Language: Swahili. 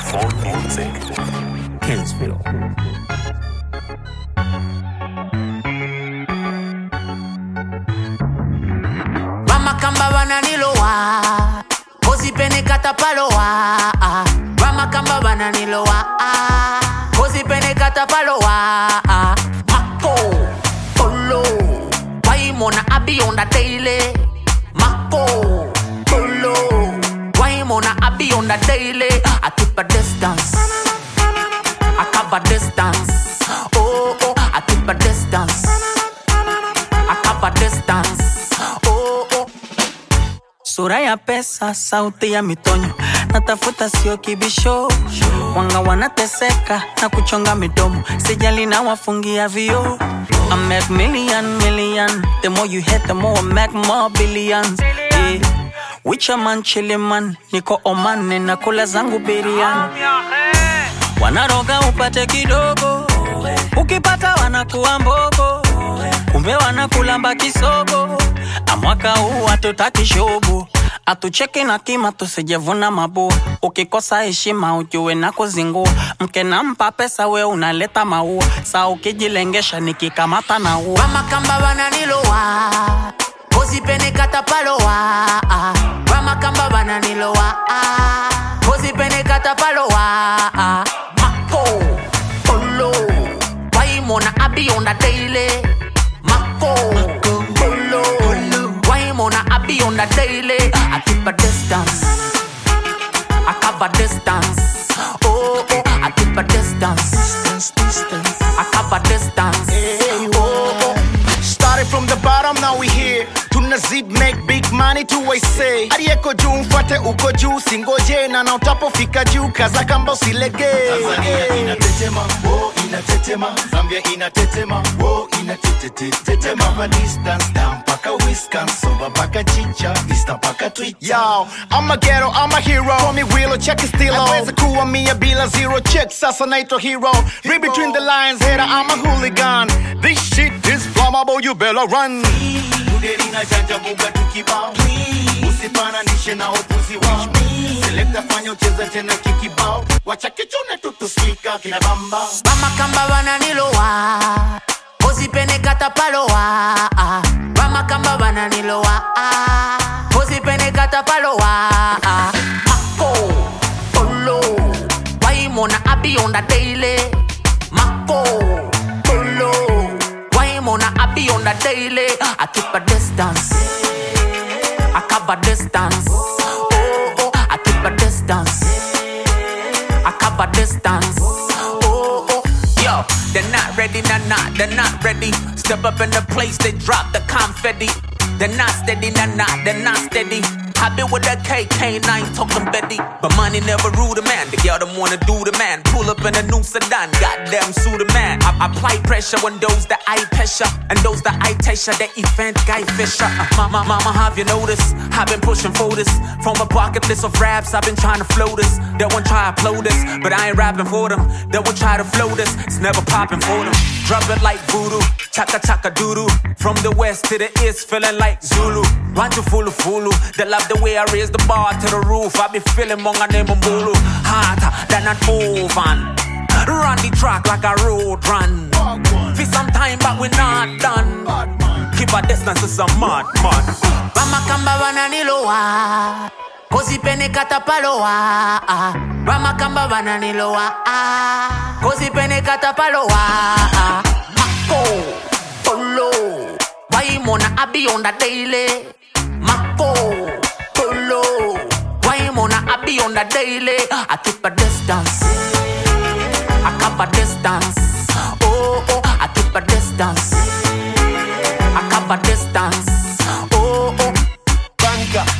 Phone music. Kingsville. Ramakamba bananilowa Kozi pene katapalowa Ramakamba bananilowa Kozi pene katapalowa Mako Polo Why mona abi on the daily Mako Polo Why mona abi on the daily I keep a distance I cover distance Oh oh I keep a distance I cover distance Sura ya pesa, sauti ya mitonyo natafuta sio kibisho wanga wanateseka na kuchonga midomo sijali na wafungia vio I make million the more you hate the more I make more billions yeah. Wicha man chili man niko Oman na kula zangu biriani wanaroga upate kidogo ukipata wanakuwa mbogo kumbe wanakulamba kisogo amwaka huu hatutaki shobo atucheki na kima tusijevuna mabua ukikosa heshima ujue na kuzingua mke nampa pesa we unaleta maua saa ukijilengesha nikikamata na ua Ramakamba bananilowa Kozi pene katapalowa Ramakamba bananilowa Kozi pene katapalowa Mako Polo Why mona abi on the daily Mako Polo Why mona abi on the daily I keep a distance I cover distance Oh oh I keep a distance I cover distance Oh oh Started from the bottom, now we here. Tunazid make big money to I say. Aliyeko juu mfuate uko juu, singoje na utapofika juu, kaza kamba usilege. Tanzania inatetema, oh inatetema. Zambia inatetema, oh inatetema. Cover distance, down paka Wisconsin, paka Chicha, Eastern paka Twitch. Yo, I'm a ghetto, I'm a hero. Call me Willow, check it still on. Naweza kuwa mia bila zero check, sasa naitwa hero. Read between the lines, hater, I'm a hooligan. This shit is flammable, you better run. Muderi na janja buga tukibao. Usifananishe na upuzi wao. Selecta fanya ucheza tena kikibao. Wacha kichune tutuspika kina bamba. Ramakamba bananilowa Kozi pene katapalowa Ramakamba bananilowa Kozi pene katapalowa Mako Polo Why mona abi on the daily Mako Polo Why mona abi on the daily I keep a distance I cover distance Oh oh I keep a distance I cover distance Oh oh Yo, they're not ready, nah, they're not ready. Step up in the place, they drop the confetti. They're not steady, nah, they're not steady. I been with that KK, I ain't talking Betty. But money never rule the man, the girl them wanna do the man. Pull up in a new sedan, goddamn sue the man. I apply pressure on those that I pressure, and those that I pressure, the event guy Fisher. Mama, have you noticed? I've been pushing for this. From a pocket list of raps, I've been trying to flow this. They won't try to upload this, but I ain't rapping for them. They won't try to flow this, it's never popping for them. Drop it like voodoo, chaka chaka doodoo. From the west to the east, feeling like Zulu. Want to fulu, they love the way I raise the bar to the roof. I be feeling monga name Mbulu. Harder than an oven. Run the track like a road run. For some time but we not done. Keep a distance to some mad man. Ramakamba bananilowa Kozi pene katapalowa Ramakamba bananilowa Kozi pene katapalowa Mako Polo Why mona abi on the daily Mako Polo Why mona abi on the daily I keep a distance I cover distance Oh oh I keep a distance I cover distance Oh oh Banga